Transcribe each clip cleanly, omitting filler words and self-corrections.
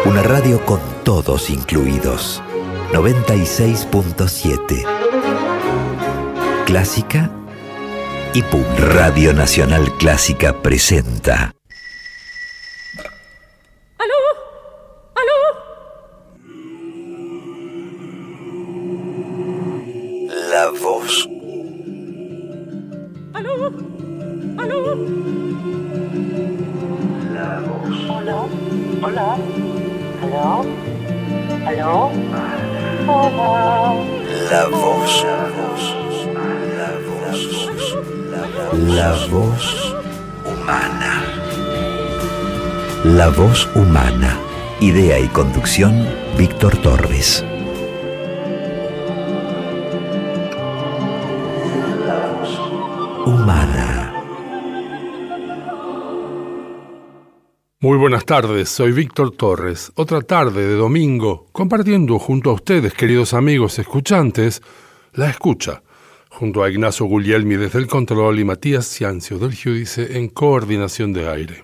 Una radio con todos incluidos. 96.7. Clásica y pop. Radio Nacional Clásica presenta. ¿Aló? ¿Aló? La voz. ¿Aló? ¿Aló? La voz. Hola, hola, aló, aló, hola. La voz. La voz humana. La voz humana. Idea y conducción, Víctor Torres. La voz humana. Muy buenas tardes, soy Víctor Torres. Otra tarde de domingo, compartiendo junto a ustedes, queridos amigos escuchantes, La Escucha, junto a Ignacio Guglielmi desde el control y Matías Ciancio del Giudice en coordinación de aire.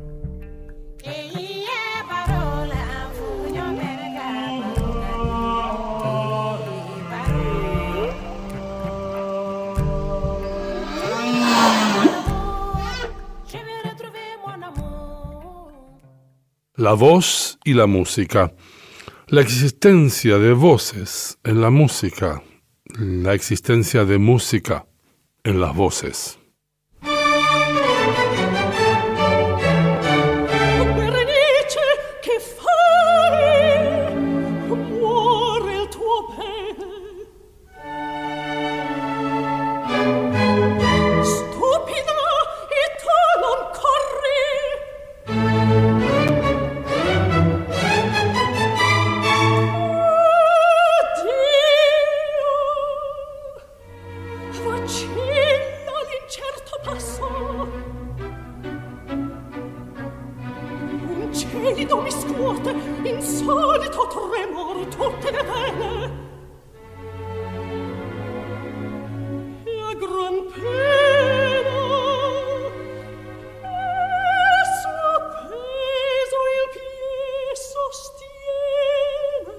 La voz y la música. La existencia de voces en la música. La existencia de música en las voces. Berenice, che fai? Muore il tuo bene. Stupida, e tu non corri. Vacilla l'incerto passo, un gelido mi scuote, insolito tremor tutte le vene, e a gran pena e soppeso il piede sostiene.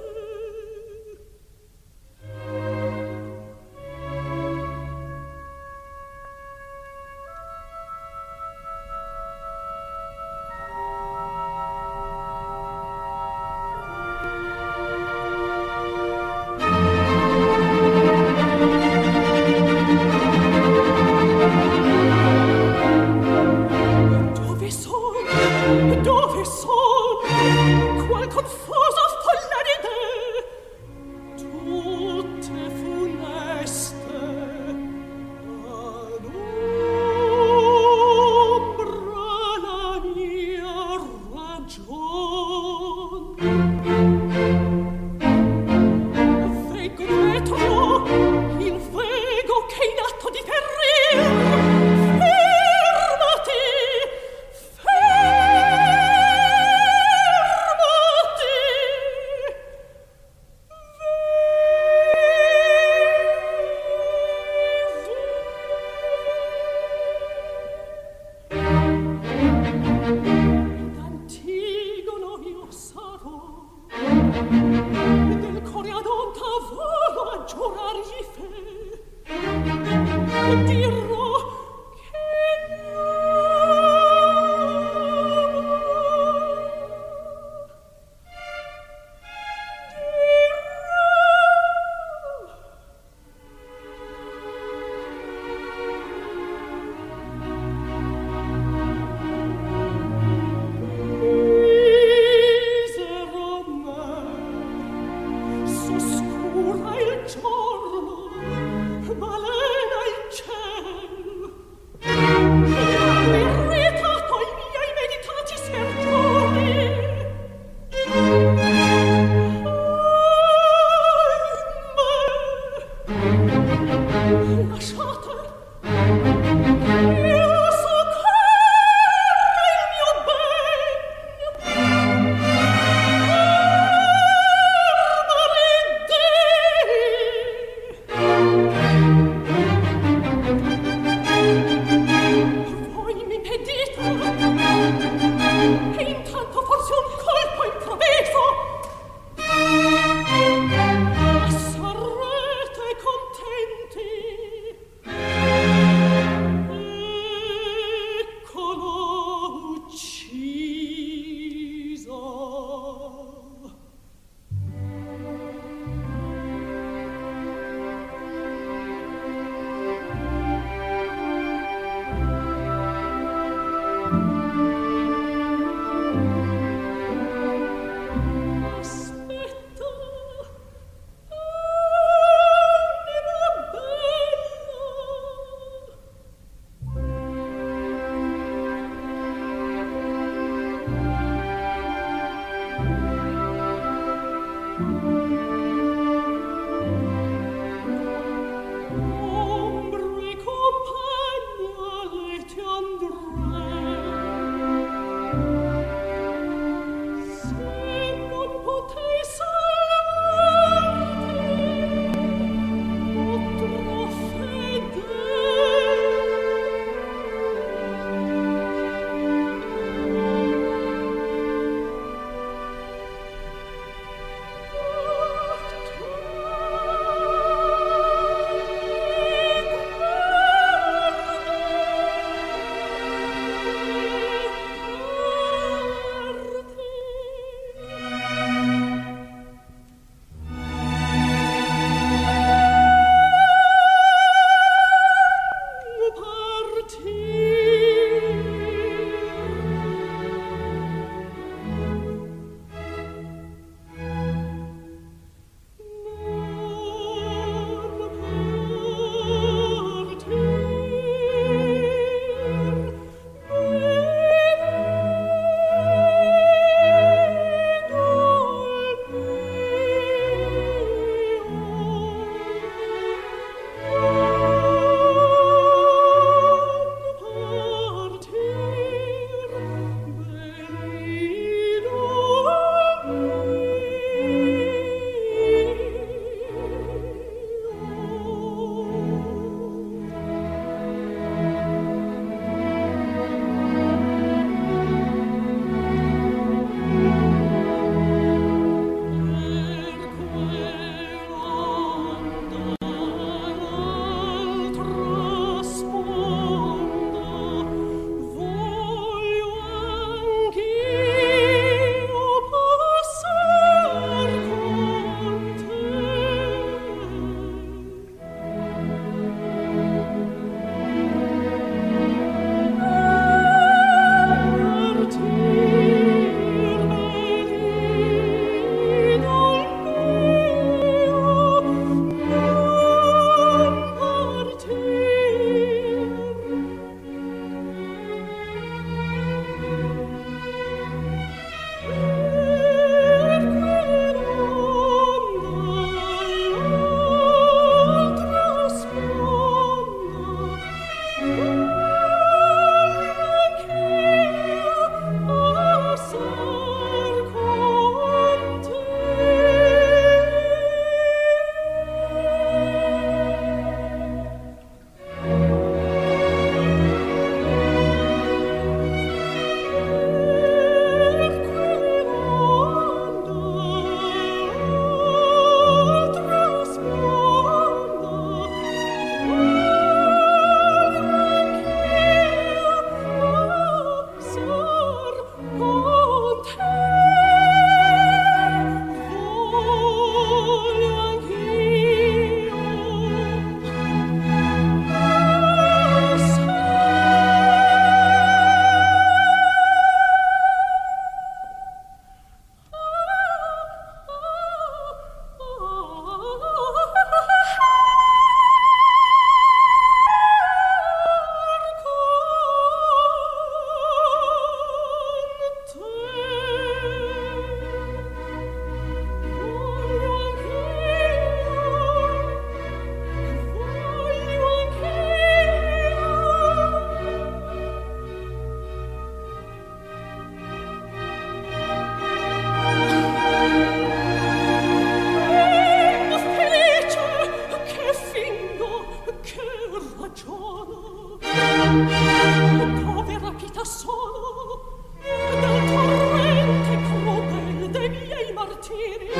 solo del torrente crudel dei miei martiri.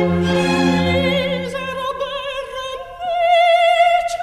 Misera Berenice,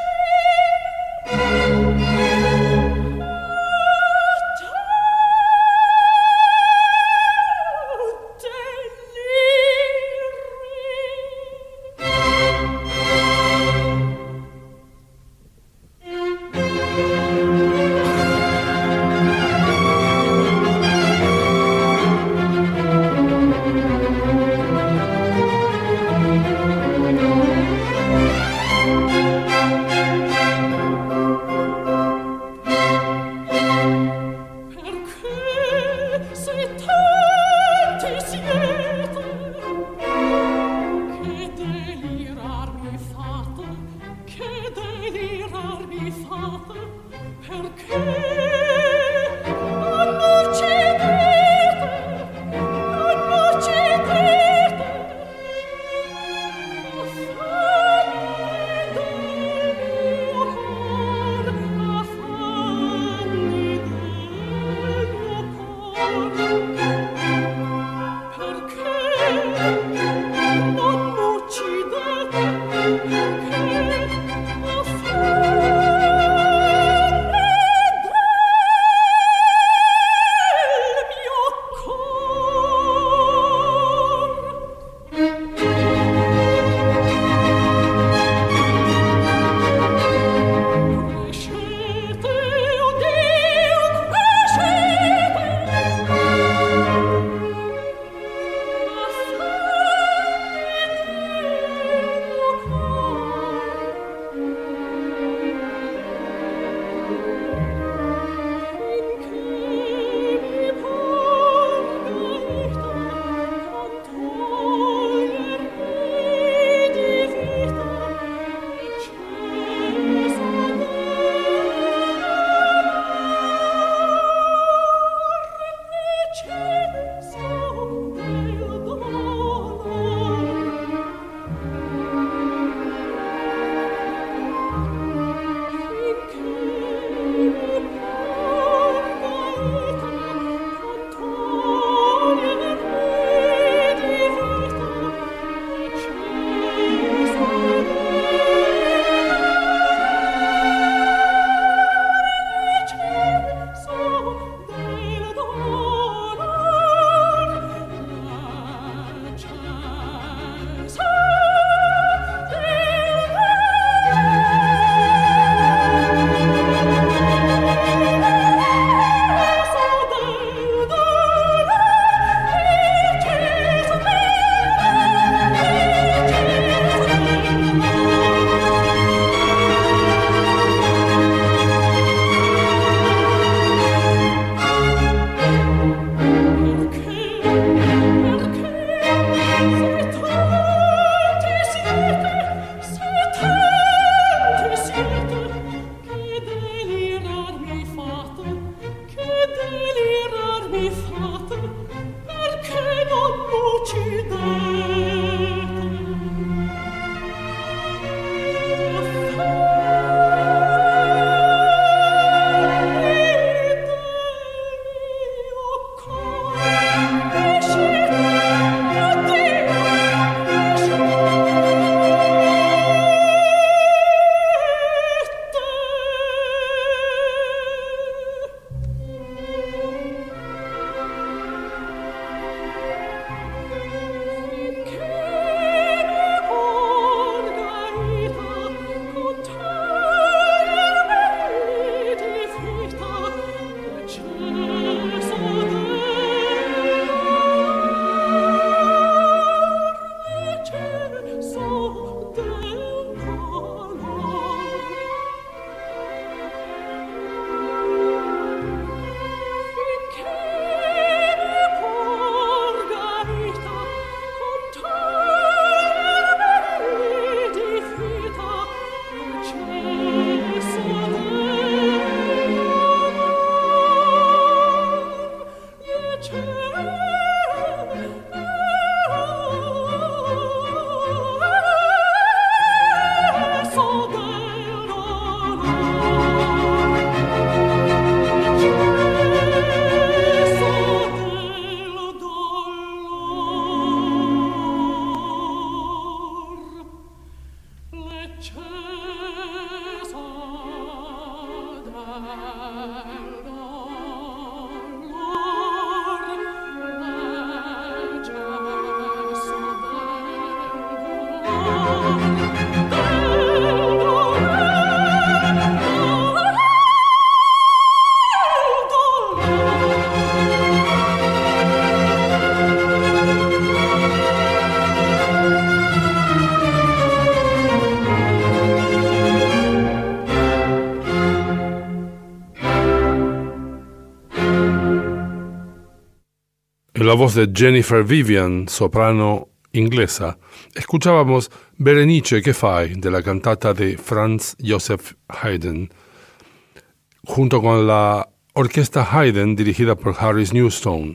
En la voz de Jennifer Vivian, soprano inglesa, escuchábamos Berenice che fai de la cantata de Franz Joseph Haydn, junto con la orquesta Haydn dirigida por Harris Newstone.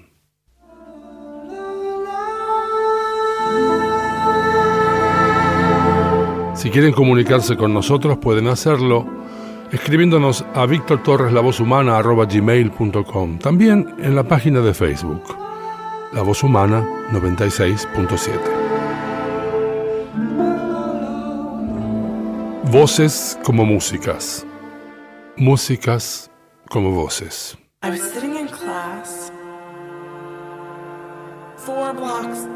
Si quieren comunicarse con nosotros pueden hacerlo escribiéndonos a victortorreslavozhumana@gmail.com, también en la página de Facebook, La Voz Humana 96.7. Voces como músicas, músicas como voces. I was sitting in class, four blocks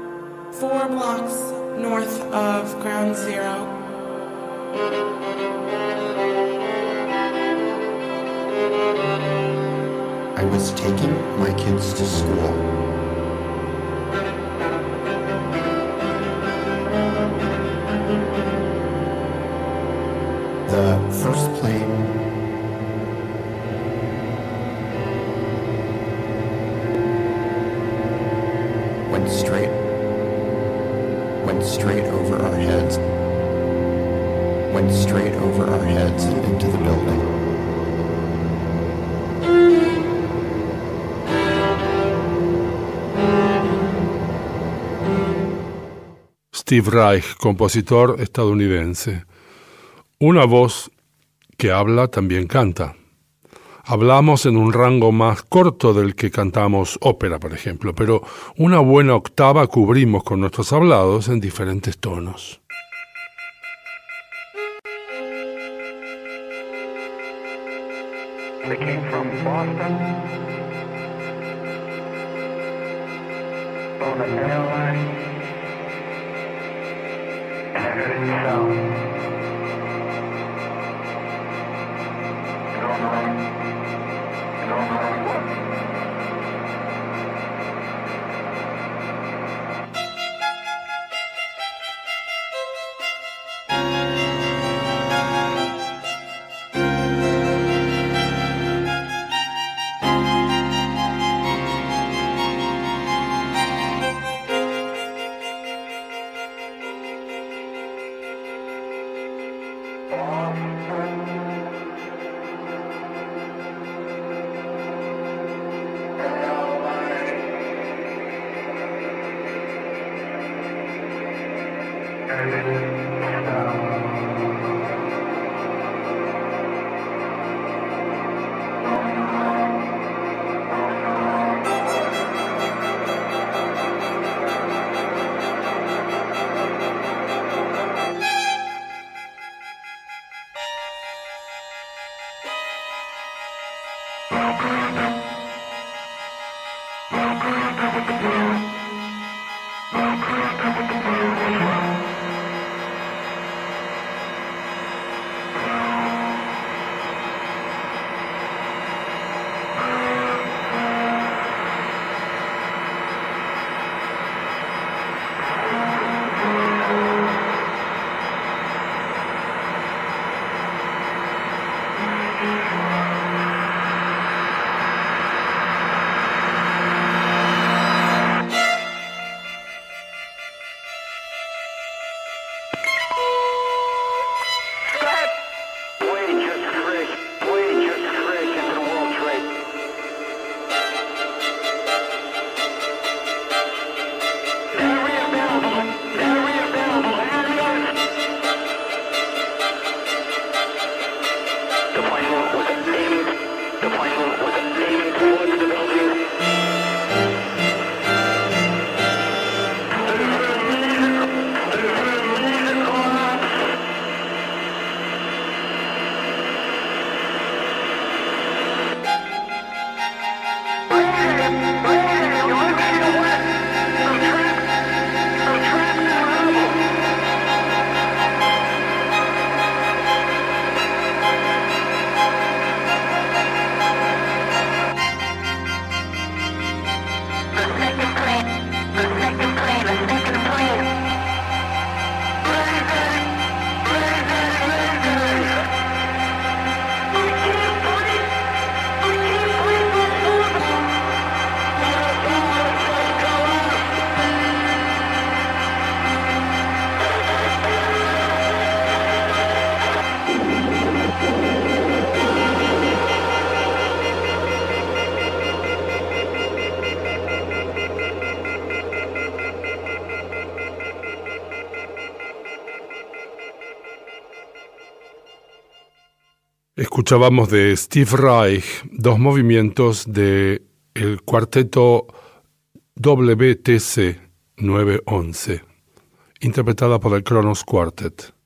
north of Ground Zero. I was taking my kids to school. The first plane went straight over our heads. Went straight over our heads and into the building. Steve Reich, compositor estadounidense. Una voz que habla también canta. Hablamos en un rango más corto del que cantamos ópera, por ejemplo, pero una buena octava cubrimos con nuestros hablados en diferentes tonos. They came from Boston on an airline, and I heard it sound. I don't know what. Escuchábamos de Steve Reich 2 movimientos de el cuarteto WTC 911, interpretada por el Kronos Quartet.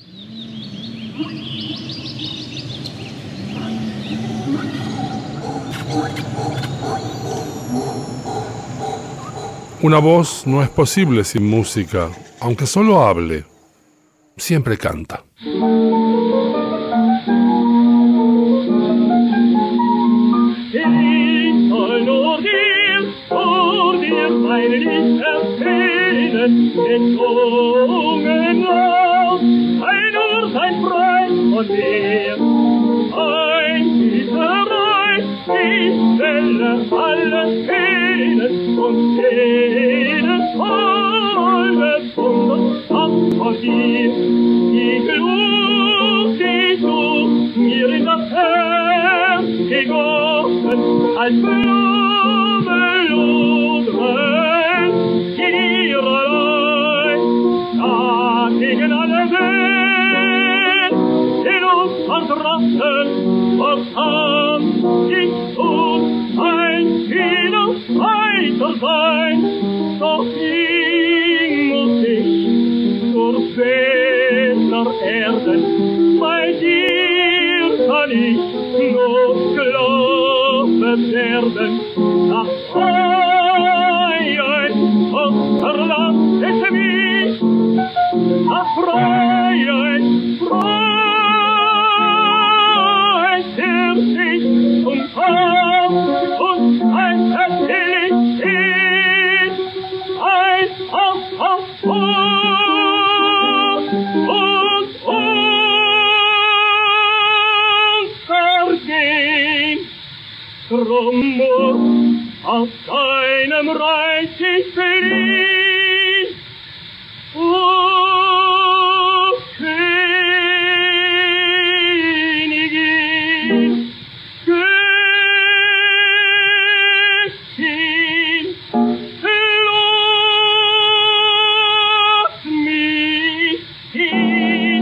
Una voz no es posible sin música, aunque solo hable, siempre canta. Als Blumenludren ihrerlei, dagegen alle Welt, in uns verdrossen, verkam ich tun, ein wieder weiter sein, doch ging muss ich durch Fehler Erden, bei dir kann ich nur werden, nach Freiheit, und verlasset mich, nach Freiheit, Freiheit, der sich zum Kampf und ein Erzählig ist, ein auf und vergehen. Drum muss aus deinem Reich ich fliehen, o Königin, Göttin, lass mich hin.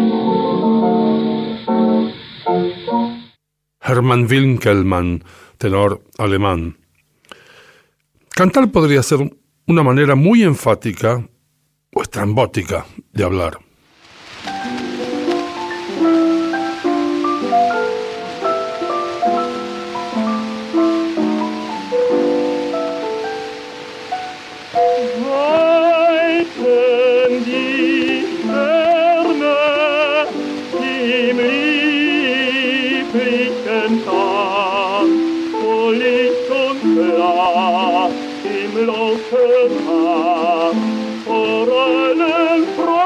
Hermann Winkelmann, tenor alemán. Cantar podría ser una manera muy enfática o estrambótica de hablar. Weiten die Sterne im lieblichen Tag, wo Licht und Glas im lauten Tag vor allen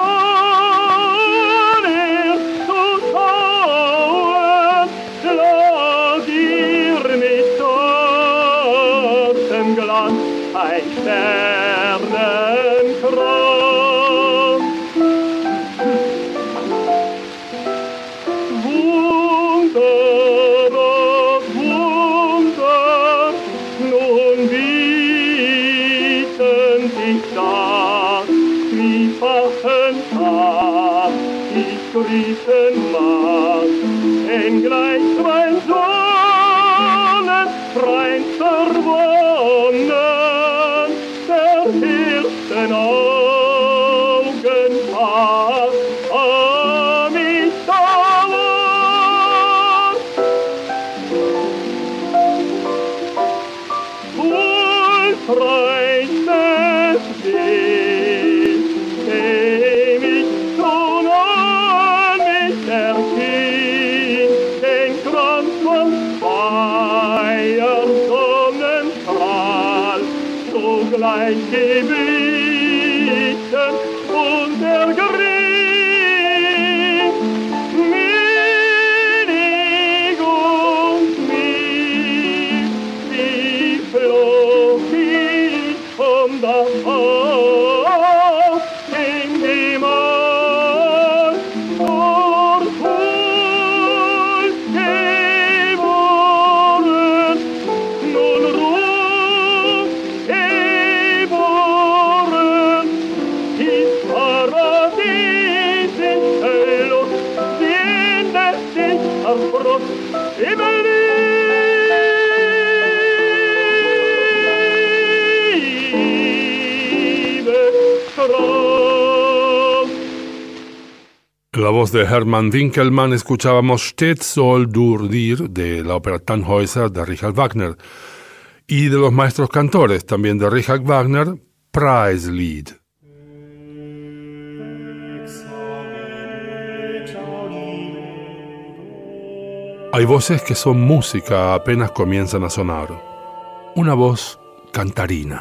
Frauen zu schauen, lag ihr mit zartem Glanz ein Sternenkranz. Wunder auf Wunder, nun bieten sich da zwiefachen Tag, ich grüßen mag, denn gleich zwei Sonnen rein verwonnen, der ersten Augenpaar am ich dauert. Wohlpreistes Bild, dem ich schon an mich erschien, den Kranz von Feier, Sonnenstrahl, sogleich geblichen und ergriff Minig und mild, wie flog ich vom Dach auf in die Macht durch Huld geboren, nun ruft geboren, ins Paradies ist Lust, sehnet sich auf Brust En la voz de Hermann Winkelmann escuchábamos Stets soll dur dir de la ópera Tannhäuser de Richard Wagner y de los maestros cantores también de Richard Wagner, Preislied. Hay voces que son música apenas comienzan a sonar. Una voz cantarina.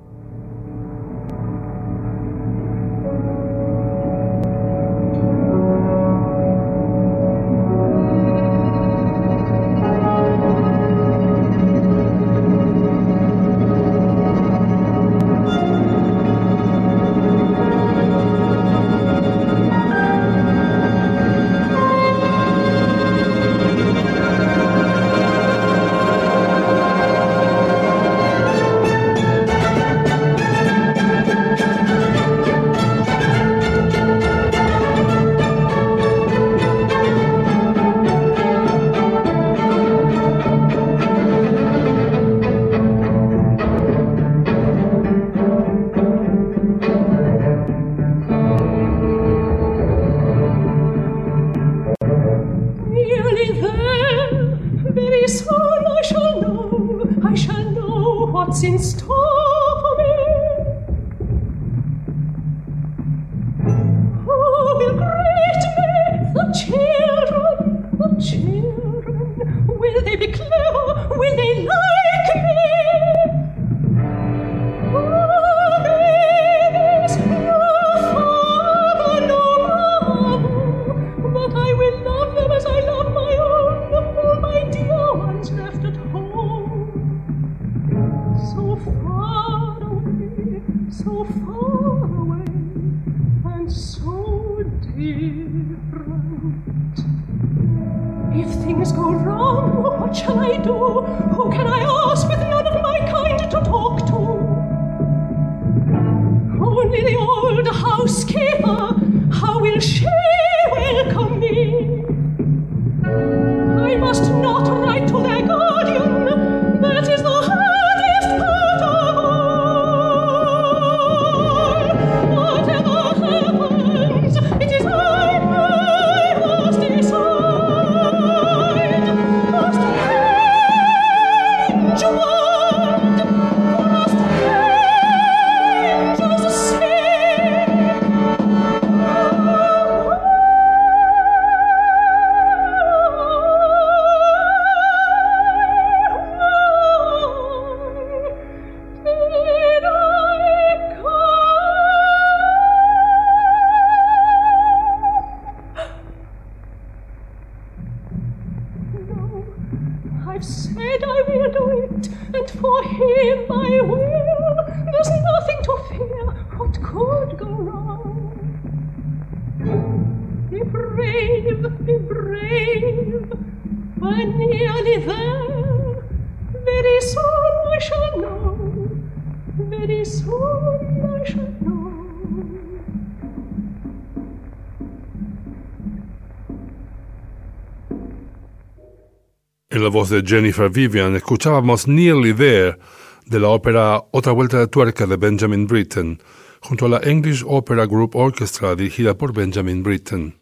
En la voz de Jennifer Vivian escuchábamos Nearly There de la ópera Otra Vuelta de Tuerca de Benjamin Britten, junto a la English Opera Group Orchestra dirigida por Benjamin Britten.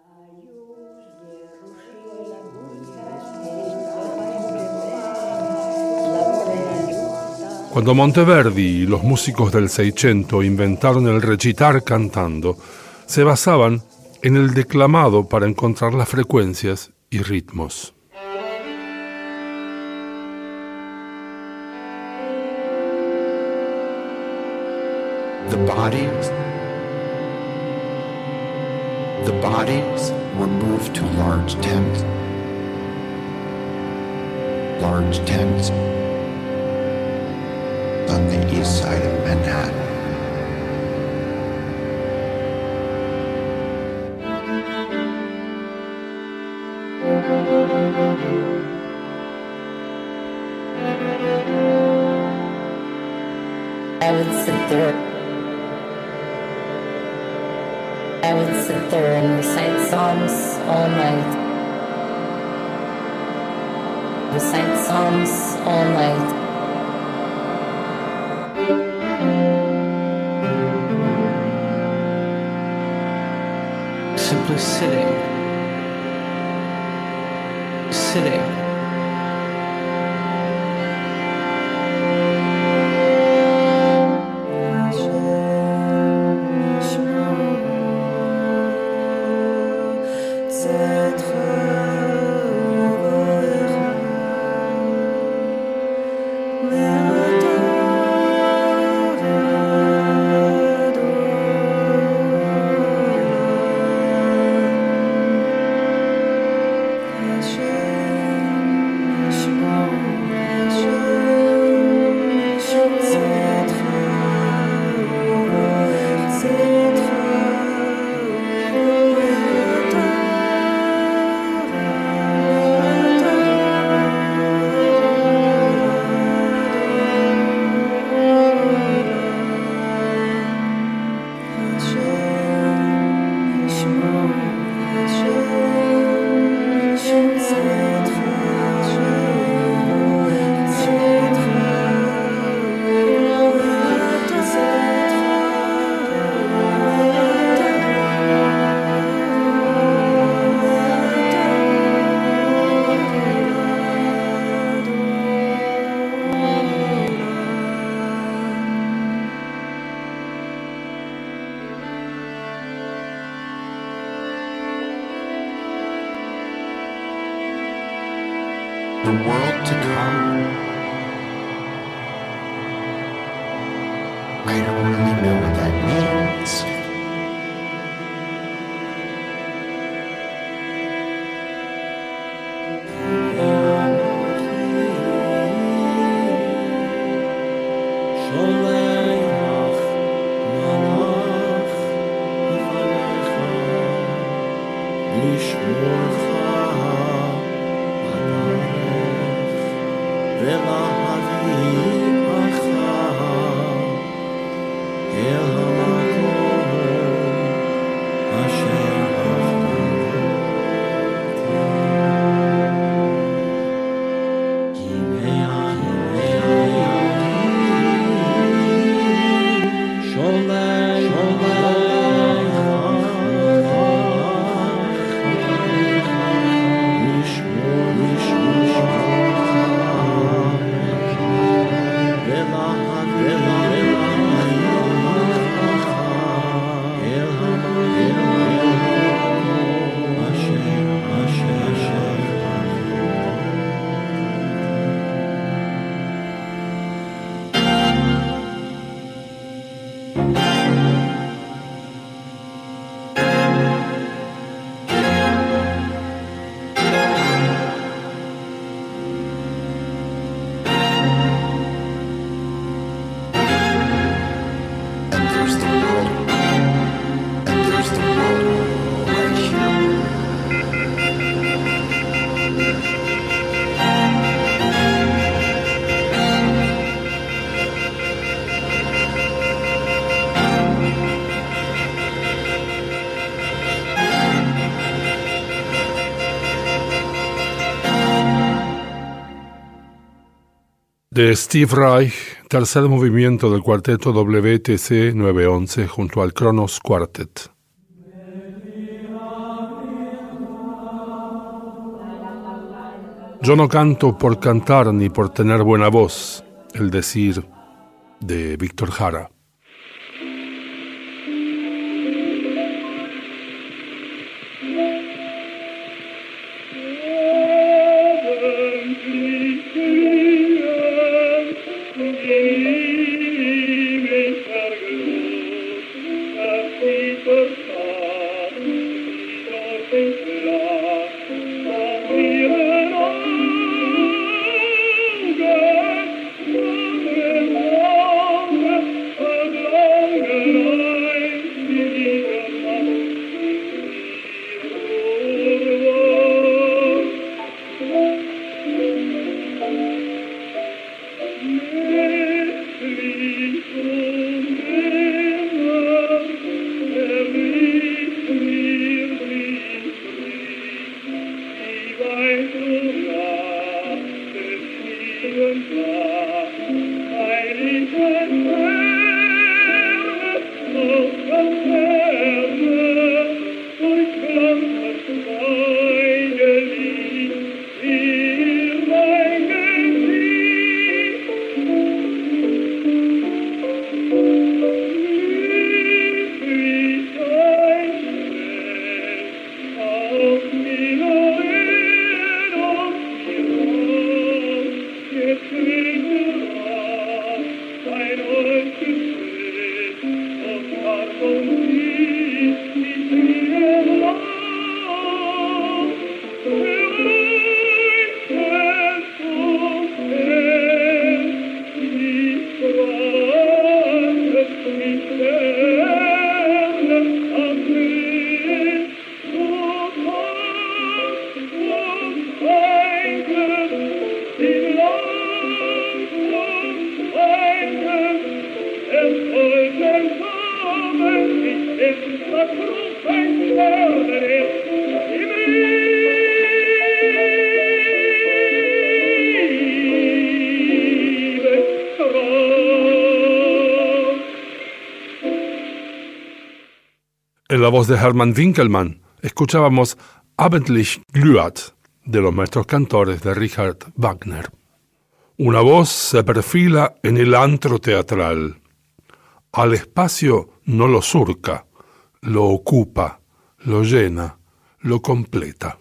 Cuando Monteverdi y los músicos del Seicento inventaron el recitar cantando, se basaban en el declamado para encontrar las frecuencias y ritmos. The bodies were moved to large tents on the east side of Manhattan. I would sit there and recite psalms all night. Recite psalms all night. simply sitting. Sitting. The world to come. I don't really know what that means. De Steve Reich, tercer movimiento del cuarteto WTC 911 junto al Kronos Quartet. Yo no canto por cantar ni por tener buena voz, el decir de Víctor Jara. Oh, En la voz de Hermann Winkelmann escuchábamos Abendlich glüht de los maestros cantores de Richard Wagner. Una voz se perfila en el antro teatral. Al espacio no lo surca, lo ocupa, lo llena, lo completa.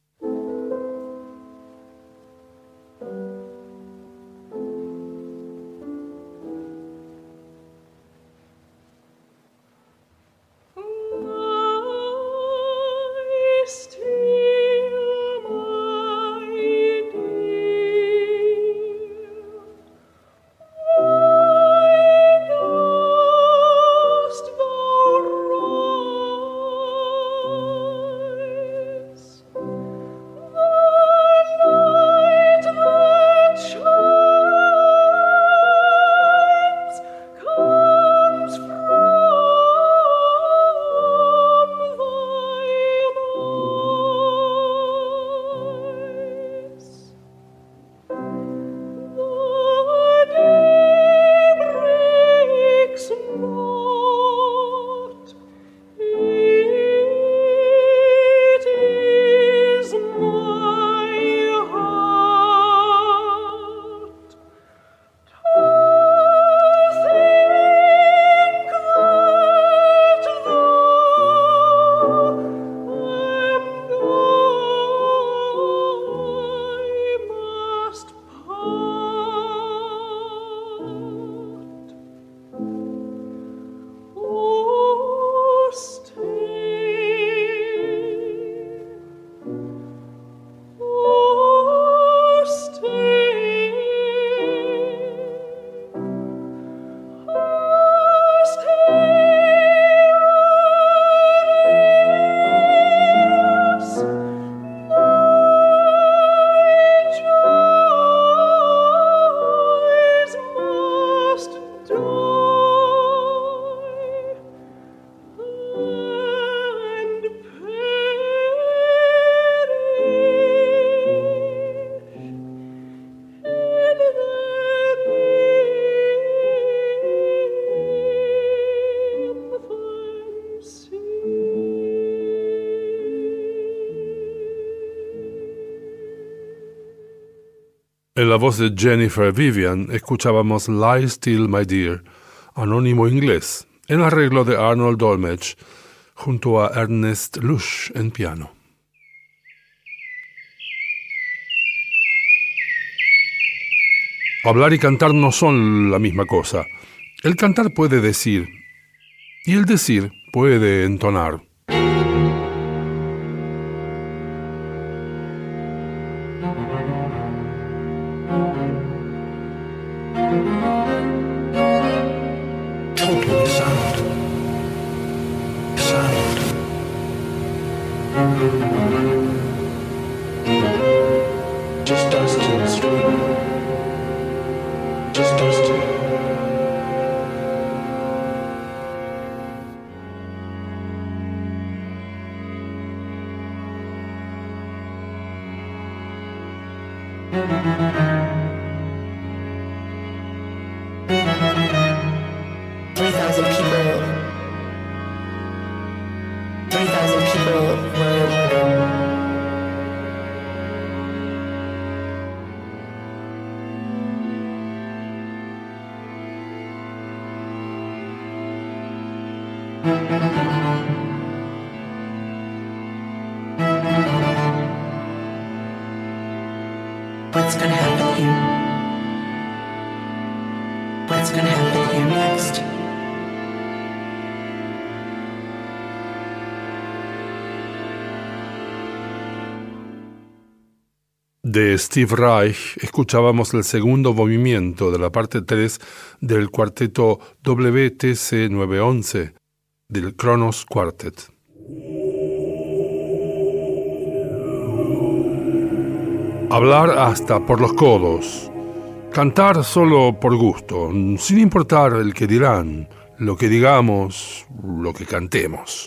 En la voz de Jennifer Vivian escuchábamos Lie Still My Dear, anónimo inglés, en arreglo de Arnold Dolmetsch, junto a Ernest Lusch en piano. Hablar y cantar no son la misma cosa. El cantar puede decir, y el decir puede entonar. Totally silent. Silent. Just dust in the street. Just dust. What's gonna happen here? What's gonna happen here next? De Steve Reich escuchábamos el segundo movimiento de la parte 3 del cuarteto WTC 911 del Kronos Quartet. Hablar hasta por los codos, cantar solo por gusto, sin importar el que dirán, lo que digamos, lo que cantemos.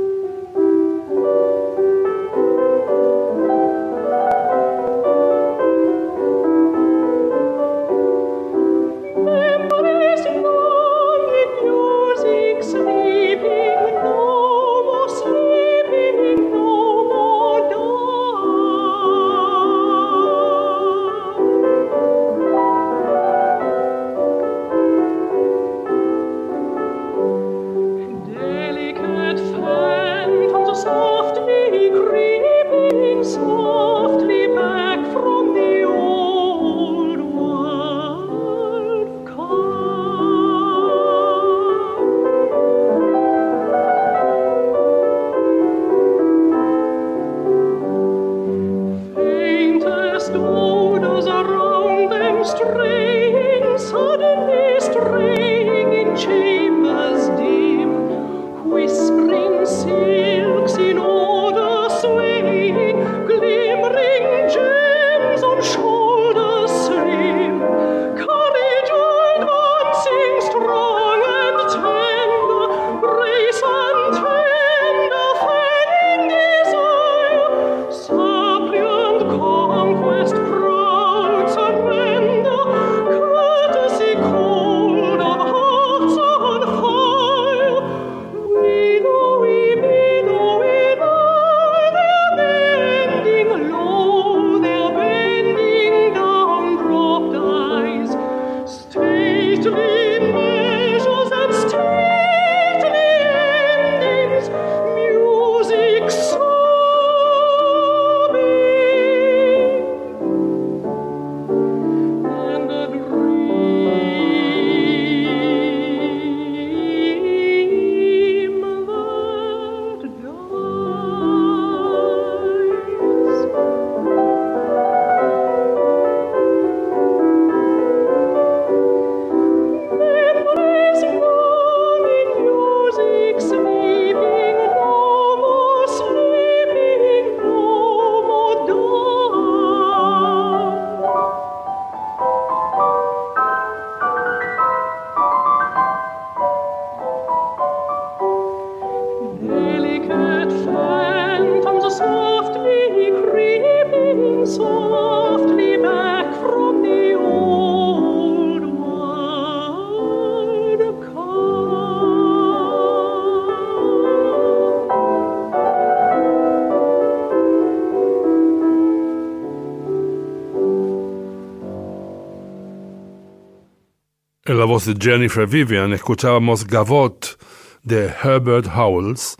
En la voz de Jennifer Vivian escuchábamos Gavotte de Herbert Howells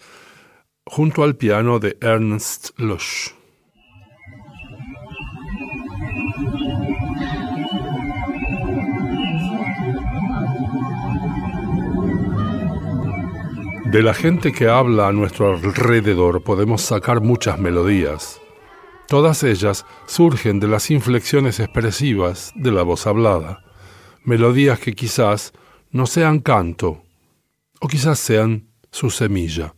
junto al piano de Ernst Lush. De la gente que habla a nuestro alrededor podemos sacar muchas melodías. Todas ellas surgen de las inflexiones expresivas de la voz hablada. Melodías que quizás no sean canto, o quizás sean su semilla.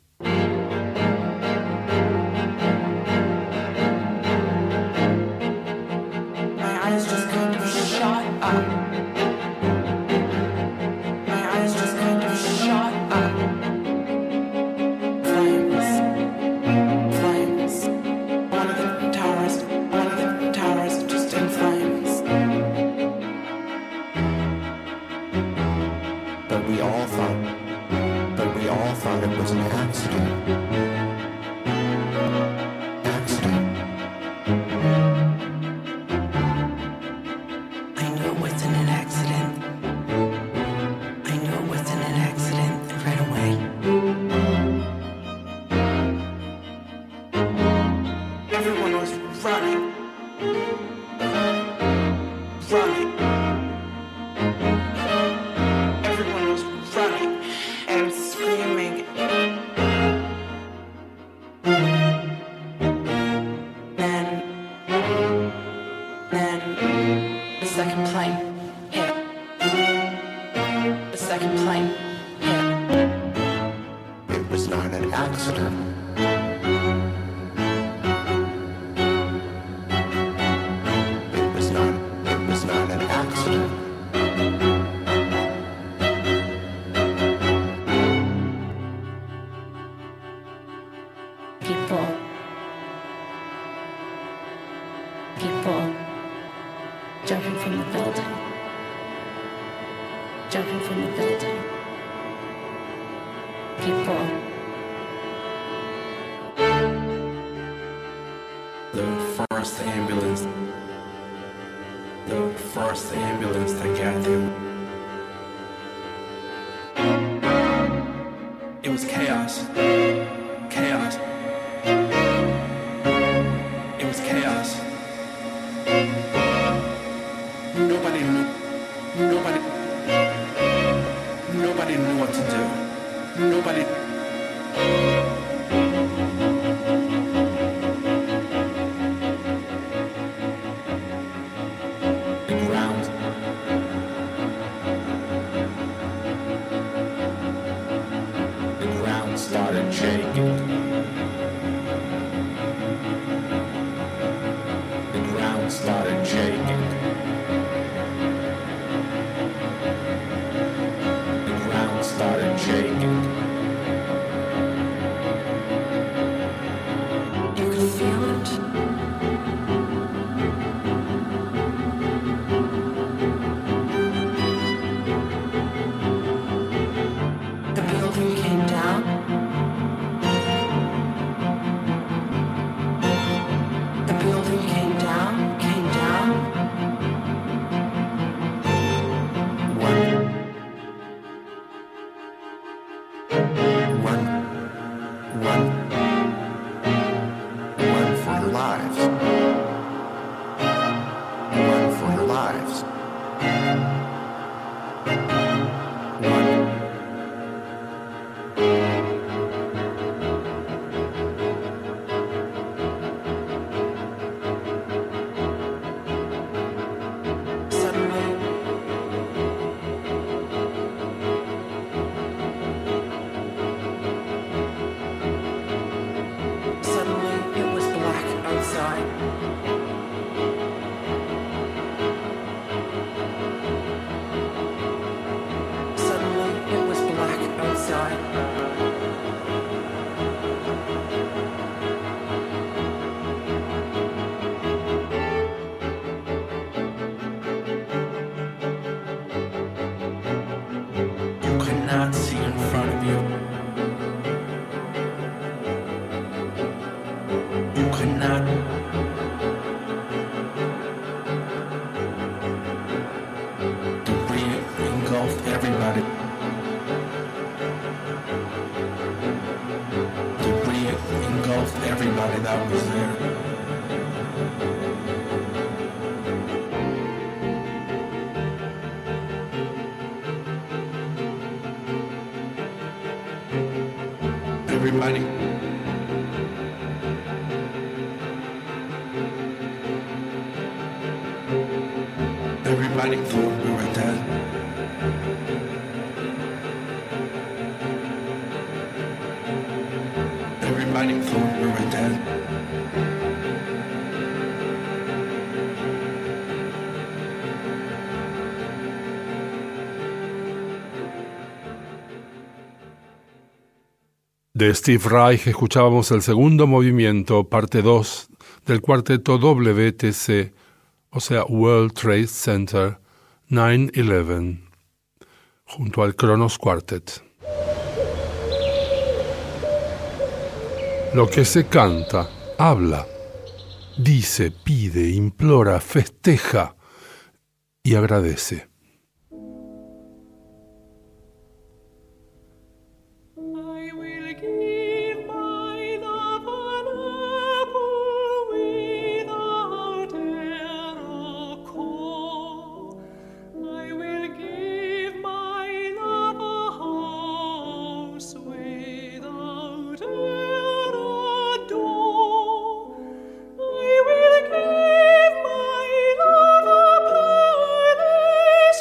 jumping from the building. People. The first ambulance that got there. It was chaos. Chaos. It was chaos. Nobody knew what to do. Nobody. The ground started shaking. The ground started shaking. The ground started shaking. You could feel it. The building came down. The building came down. Run for your lives. Run for your lives. Run. Suddenly it was black outside. Suddenly it was black outside. You could not see in front of you. You could not. Debris engulfed everybody. Debris engulfed everybody that was there. Everybody. Everybody thought we were dead. Everybody thought we were dead. De Steve Reich escuchábamos el segundo movimiento, parte 2, del cuarteto WTC, o sea, World Trade Center 9/11, junto al Kronos Quartet. Lo que se canta, habla, dice, pide, implora, festeja y agradece. I will give my love an apple without e'er a call. I will give my love a house without e'er a door. I will give my love a palace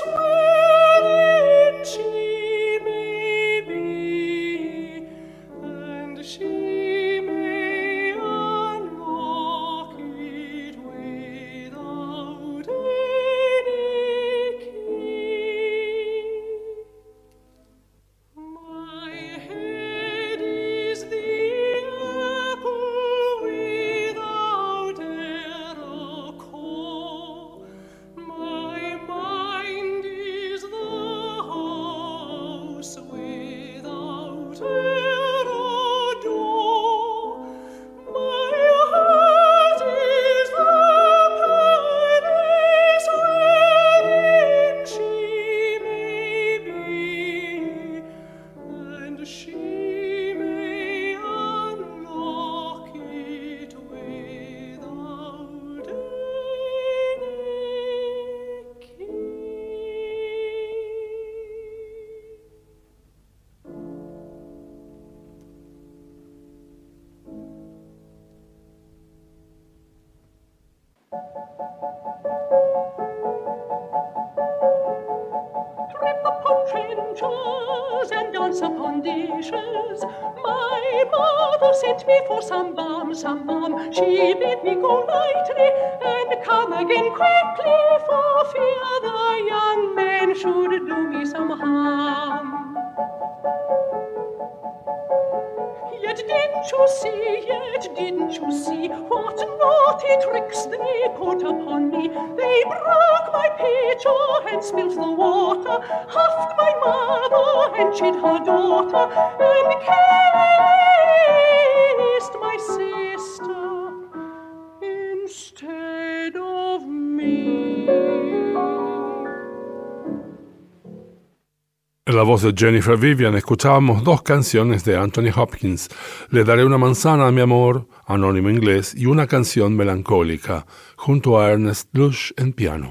creep upon trenches and dance upon dishes. My mother sent me for some balm, some balm. She bid me go lightly and come again quickly, for fear the young man should do me some harm. Yet didn't you see what naughty tricks they put upon me? They broke my pitcher and spilt the water, huffed my mother and chid her daughter, and kissed my sister instead of me. En la voz de Jennifer Vivian escuchábamos dos canciones de Anthony Hopkins, Le daré una manzana a mi amor, anónimo inglés, y una canción melancólica, junto a Ernest Lush en piano.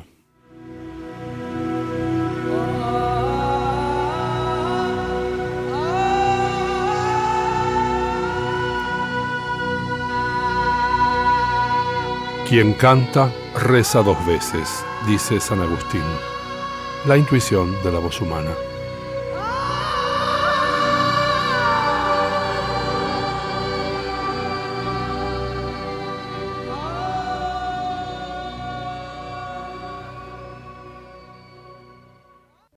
Quien canta, reza dos veces, dice San Agustín. La intuición de la voz humana.